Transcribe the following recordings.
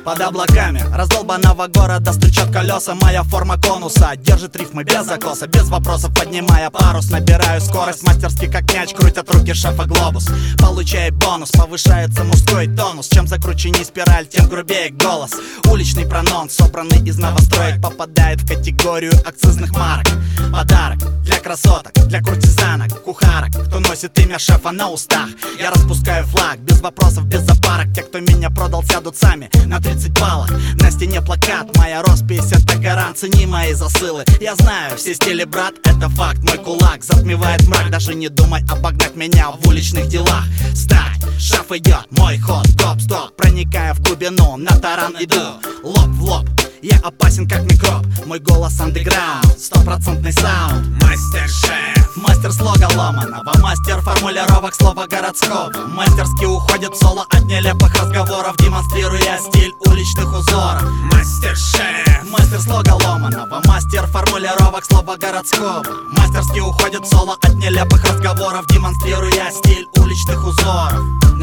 под облаками раздолбанного города стучат колеса. Моя форма конуса держит рифмы без закоса, без вопросов поднимая парус. Набираю скорость мастерски, как мяч крутят руки шефа глобус. Получая бонус, повышается мужской тонус. Чем закрученней спираль, тем грубее голос. Уличный прононс, собранный из новостроек, попадает в категорию акцизных марок. Подарок для красоток, для куртизанок, кухарок, кто носит имя шефа на устах. Я распускаю флаг, без вопросов, без запарок. Те, кто меня продал, сядут сами на 30 баллов. На стене плакат, моя роспись — это гарант. Цени мои засылы, я знаю все стили, брат, это факт. Мой кулак затмевает мрак, даже не думай обогнать меня в уличных делах. Встать, шеф идет, мой ход, топ-стоп. Проникая в глубину, на таран иду, лоб в лоб. Я опасен как микроб, мой голос андеграунд, 100% саунд. Мастер-шеф, мастер слога ломаного, мастер формулировок слова городского. Мастерски уходит в соло от нелепых разговоров, демонстрируя стиль уличных узоров. Мастер-шеф, мастер слога ломаного, мастер формулировок слова городского. Мастерски уходит в соло от нелепых разговоров, демонстрируя стиль уличных узоров. На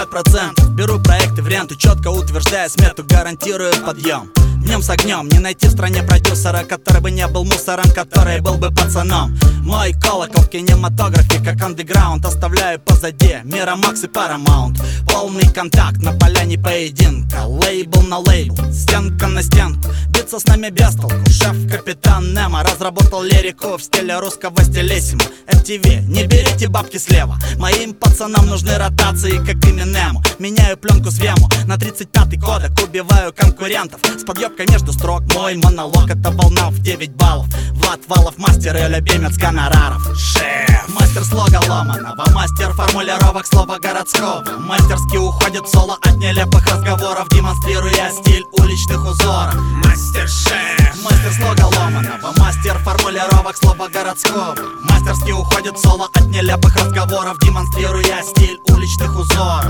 50% беру проекты в ренту, четко утверждая смету, гарантирую подъем. Днем с огнем, не найти в стране продюсера, который бы не был мусором, который был бы пацаном. Мой колокол в кинематографе, как андеграунд, оставляю позади Мирамакс и Paramount. Полный контакт на поляне поединка, лейбл на лейбл, стенка на стенку. Биться с нами без толку, шеф-капитан Немо разработал лирику в стиле русского стилиссимо. MTV, не берите бабки слева, моим пацанам нужны ротации, как Эминему. Меняю пленку с Вему на 35-й кодек, убиваю конкурентов с подъебкой между строк. Мой монолог — это волна в 9 баллов. Влад Валов, мастер и любимец гонораров. Шеф, мастер слога ломаного, мастер формулировок слова городского. Мастерски уходит в соло от нелепых разговоров, демонстрируя стиль уличных узоров. Мастер-шеф, мастер слога ломаного, мастер формулировок слова городского. Мастерски уходит в соло от нелепых разговоров, демонстрируя стиль уличных узоров.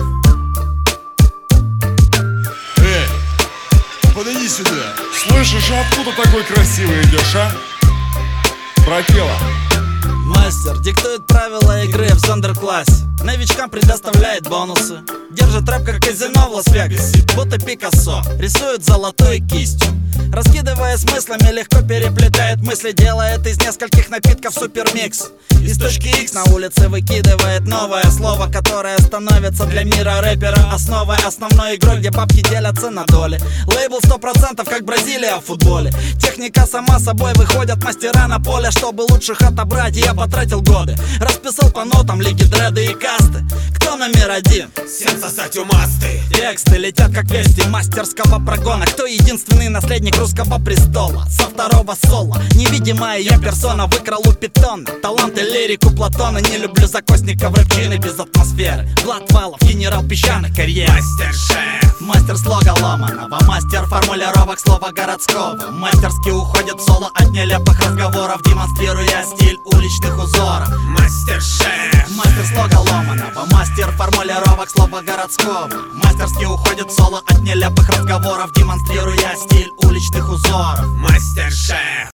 Эй, подойди сюда. Слышишь, откуда такой красивый идешь, а? Брателло. Мастер диктует правила игры в зондерклассе, новичкам предоставляет бонусы. Держит рэп как казино в Лас-Вегасе, будто Пикассо рисует золотой кистью. Раскидывая смыслами, легко переплетает мысли, делает из нескольких напитков супермикс. Из точки X на улице выкидывает новое слово, которое становится для мира рэпера основой. Основной игрой, где бабки делятся на доли. Лейбл 100%, как Бразилия в футболе. Техника сама собой, выходят мастера на поле, чтобы лучших отобрать. Я потратил годы, расписал по нотам лиги, дреды и касты. Кто номер один? Всем сосать умасты. Тексты летят как вести мастерского прогона. Кто единственный наследник русского престола? Со второго соло невидимая ее персона выкрал у питона талант и лирику Платона. Не люблю закосников рэпчины без атмосферы. Влад Валов, генерал песчаных карьер. Мастер-шеф, мастер слога ломаного, мастер формулировок слова городского. Мастерски уходит в соло от нелепых разговоров, демонстрируя стиль уличных узоров. Мастер-шеф, мастер слога ломаного, мастер формулировок слова городского. Мастерски уходит в соло от нелепых разговоров, демонстрируя стиль уличных узоров. Мастер-шеф.